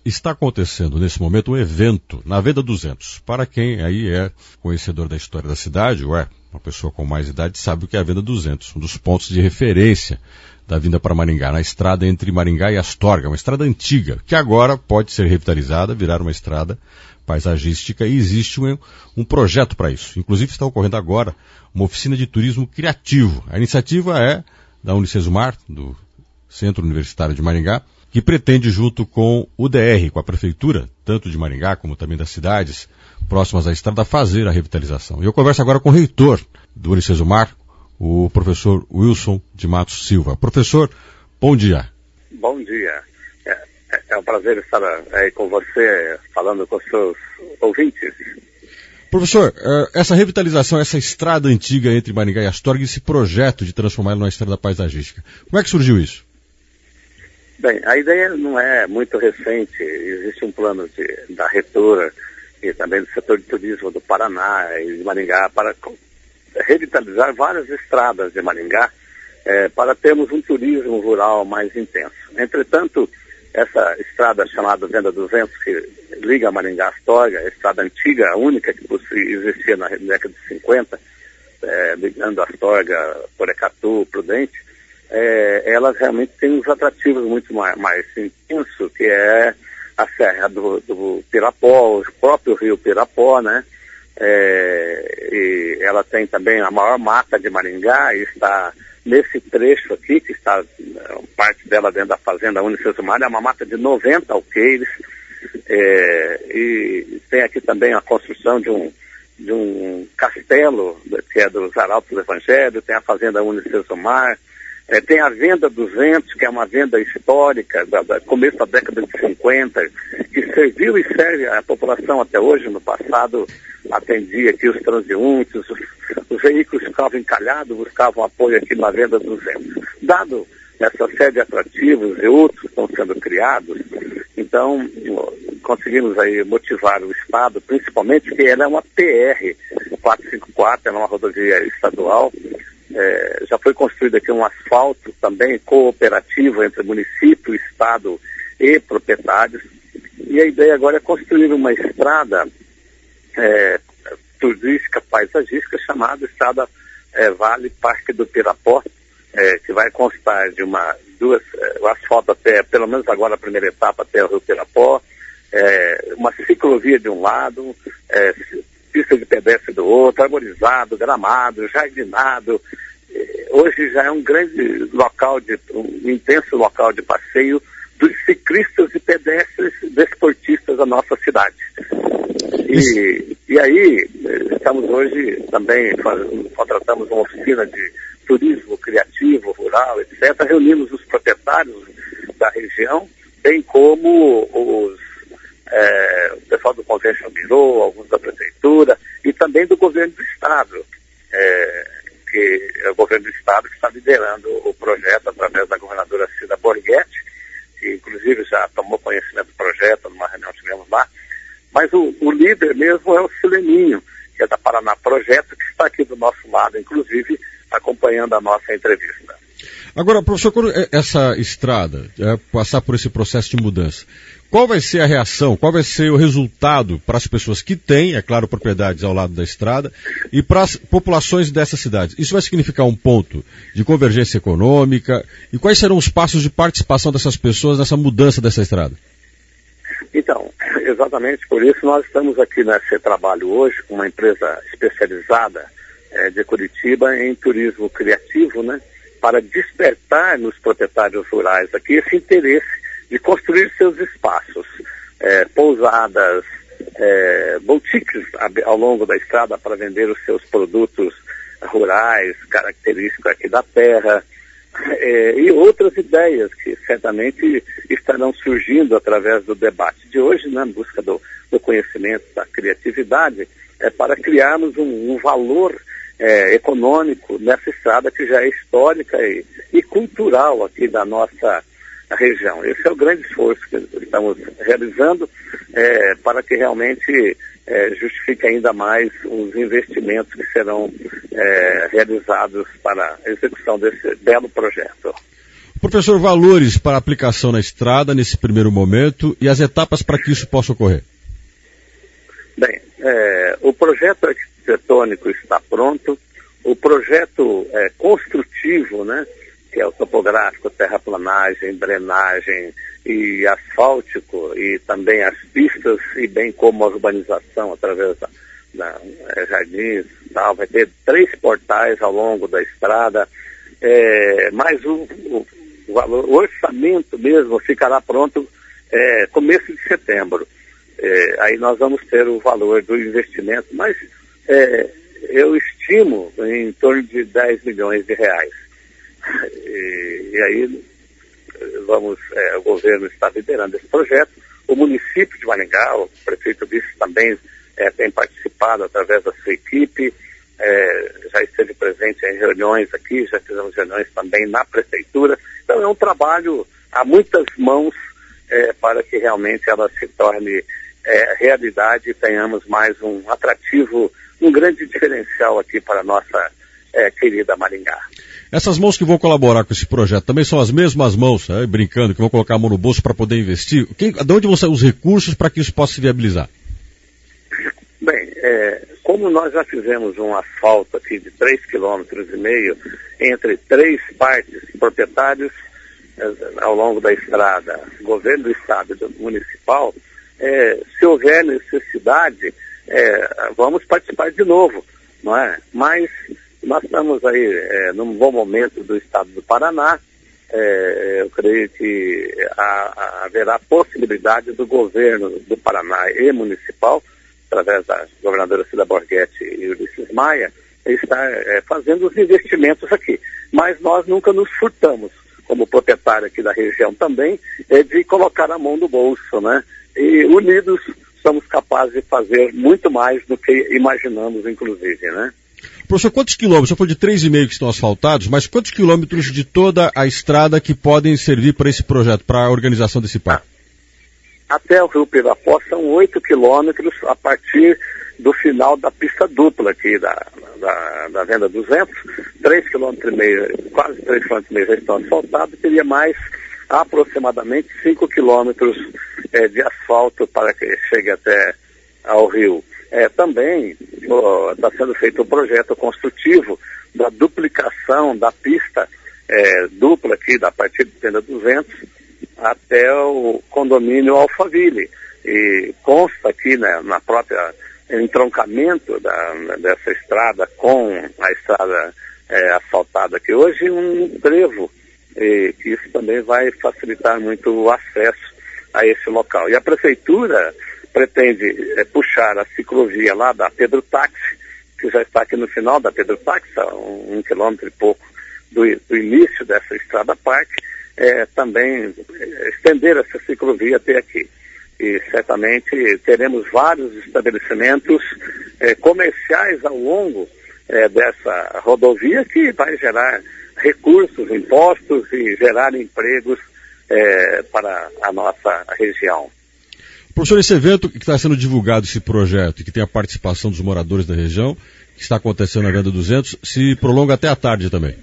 está acontecendo nesse momento um evento na Venda 200. Para quem aí é conhecedor da história da cidade, ou é uma pessoa com mais idade, sabe o que é a Venda 200, um dos pontos de referência da vinda para Maringá, na estrada entre Maringá e Astorga, uma estrada antiga, que agora pode ser revitalizada, virar uma estrada paisagística, e existe um projeto para isso. Inclusive está ocorrendo agora uma oficina de turismo criativo. A iniciativa é da Unicesumar, do Centro Universitário de Maringá, que pretende, junto com o DR, com a Prefeitura, tanto de Maringá como também das cidades próximas à estrada, fazer a revitalização. E eu converso agora com o reitor do Unicesumar, o professor Wilson de Matos Silva. Professor, bom dia. Bom dia. É um prazer estar aí com você, falando com os seus ouvintes. Professor, essa revitalização, essa estrada antiga entre Maringá e Astorga, esse projeto de transformá-la numa estrada paisagística, como é que surgiu isso? Bem, a ideia não é muito recente. Existe um plano da reitora e também do setor de turismo do Paraná e de Maringá para revitalizar várias estradas de Maringá para termos um turismo rural mais intenso. Entretanto, essa estrada chamada Venda 200, que liga Maringá a Astorga, a estrada antiga, a única que existia na década de 50, ligando Astorga, Porecatu, Prudente, ela realmente tem uns atrativos muito mais intensos, que é a Serra do Pirapó, o próprio rio Pirapó, né? E ela tem também a maior mata de Maringá, e está nesse trecho aqui, que está parte dela dentro da fazenda Unicesumar, é uma mata de 90 alqueires, e tem aqui também a construção de um castelo, que é dos Arautos do Evangelho, tem a fazenda Unicesumar, tem a Venda 200, que é uma venda histórica, do começo da década de 50, que serviu e serve à população até hoje. No passado atendia aqui os transeuntes, os veículos ficavam encalhados, buscavam apoio aqui na Venda 200. Dado essa série de atrativos e outros que estão sendo criados, então conseguimos aí motivar o Estado, principalmente que ela é uma PR 454, ela é uma rodovia estadual. Já foi construído aqui um asfalto também cooperativo entre município, Estado e proprietários. E a ideia agora é construir uma estrada turística, paisagística, chamada Estrada Vale Parque do Pirapó, que vai constar de o asfalto até, pelo menos agora a primeira etapa até o Rio Pirapó, uma ciclovia de um lado, pista de pedestre do outro, arborizado, gramado, jardinado. Hoje já é um grande local, um intenso local de passeio dos ciclistas e pedestres desportistas da nossa cidade. E aí, estamos hoje também, contratamos uma oficina de turismo criativo, rural, etc. Reunimos os proprietários da região, bem como o pessoal do Convention Bureau, alguns da Prefeitura, e também do Governo do Estado, que é o Governo do Estado que está liderando o projeto através da governadora Cida Borghetti, que inclusive já tomou conhecimento do projeto numa reunião que tivemos lá. Mas o líder mesmo é o Sileninho, que é da Paraná Projeto, que está aqui do nosso lado, inclusive acompanhando a nossa entrevista. Agora, professor, quando essa estrada passar por esse processo de mudança, qual vai ser a reação, qual vai ser o resultado para as pessoas que têm, é claro, propriedades ao lado da estrada, e para as populações dessas cidades? Isso vai significar um ponto de convergência econômica? E quais serão os passos de participação dessas pessoas nessa mudança dessa estrada? Então, exatamente por isso nós estamos aqui nesse trabalho hoje com uma empresa especializada de Curitiba em turismo criativo, né, para despertar nos proprietários rurais aqui esse interesse de construir seus espaços, pousadas, boutiques ao longo da estrada para vender os seus produtos rurais, característicos aqui da terra, e outras ideias que certamente estarão surgindo através do debate de hoje, né, em busca do conhecimento, da criatividade, para criarmos um valor econômico nessa estrada que já é histórica e cultural aqui da nossa região. Esse é o grande esforço que estamos realizando para que realmente justifique ainda mais os investimentos que serão realizados para a execução desse belo projeto. Professor, valores para aplicação na estrada nesse primeiro momento e as etapas para que isso possa ocorrer. Bem, o projeto arquitetônico está pronto, o projeto construtivo, né, que é o topográfico, terraplanagem, drenagem e asfáltico, e também as pistas, e bem como a urbanização através da jardins, tal, vai ter 3 portais ao longo da estrada, mas o orçamento mesmo ficará pronto começo de setembro. Aí nós vamos ter o valor do investimento, mas eu estimo em torno de 10 milhões de reais. E aí o governo está liderando esse projeto. O município de Maringá, o prefeito Vice também tem participado através da sua equipe, já esteve presente em reuniões aqui, já fizemos reuniões também na prefeitura. Então é um trabalho a muitas mãos para que realmente ela se torne realidade e tenhamos mais um atrativo, um grande diferencial aqui para a nossa querida Maringá. Essas mãos que vão colaborar com esse projeto também são as mesmas mãos, brincando, que vão colocar a mão no bolso para poder investir? De onde vão sair os recursos para que isso possa se viabilizar? Bem, como nós já fizemos um asfalto aqui de 3,5 km entre 3 partes, proprietários ao longo da estrada, governo do estado e do municipal, se houver necessidade, vamos participar de novo, não é? Mas nós estamos aí num bom momento do estado do Paraná. Eu creio que haverá possibilidade do governo do Paraná e municipal, através da governadora Cida Borghetti e Ulisses Maia, estar fazendo os investimentos aqui. Mas nós nunca nos furtamos, como proprietário aqui da região também, de colocar a mão no bolso, né? E unidos somos capazes de fazer muito mais do que imaginamos, inclusive, né? Professor, quantos quilômetros? Você falou de 3,5 que estão asfaltados, mas quantos quilômetros de toda a estrada que podem servir para esse projeto, para a organização desse parque? Até o Rio Pirapó são 8 quilômetros a partir do final da pista dupla aqui da Venda 200, 3,5 km, quase 3,5 km já estão asfaltados, teria mais aproximadamente 5 quilômetros de asfalto para que chegue até ao rio. Também está sendo feito um projeto construtivo da duplicação da pista dupla aqui, da partir de Venda 200 até o condomínio Alphaville. E consta aqui, né, na própria entroncamento dessa estrada com a estrada asfaltada aqui hoje, um trevo, que isso também vai facilitar muito o acesso a esse local. E a prefeitura pretende puxar a ciclovia lá da Pedro Táxi, que já está aqui no final da Pedro Táxi, a 1 quilômetro e pouco do início dessa estrada parque, também estender essa ciclovia até aqui. E certamente teremos vários estabelecimentos comerciais ao longo dessa rodovia que vai gerar recursos, impostos e gerar empregos para a nossa região. Professor, esse evento que está sendo divulgado, esse projeto, e que tem a participação dos moradores da região, que está acontecendo na Venda 200, se prolonga até a tarde também?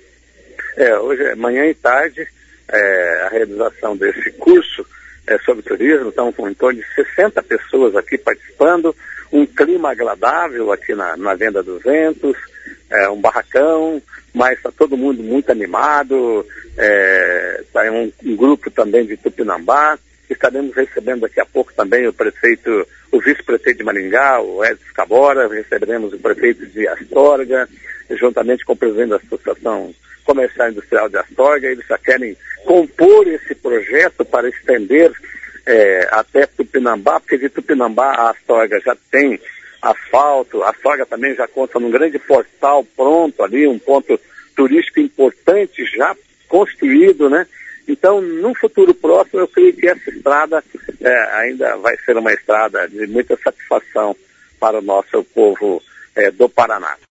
Hoje é manhã e tarde, a realização desse curso sobre turismo, estão com em torno de 60 pessoas aqui participando, um clima agradável aqui na Venda 200, um barracão, mas está todo mundo muito animado, está um grupo também de Tupinambá. Estaremos recebendo daqui a pouco também o vice-prefeito de Maringá, o Edson Cabora, receberemos o prefeito de Astorga, juntamente com o presidente da Associação Comercial e Industrial de Astorga. Eles já querem compor esse projeto para estender até Tupinambá, porque de Tupinambá a Astorga já tem asfalto, a Astorga também já conta num grande portal pronto ali, um ponto turístico importante já construído, né? Então, no futuro próximo, eu creio que essa estrada ainda vai ser uma estrada de muita satisfação para o nosso povo do Paraná.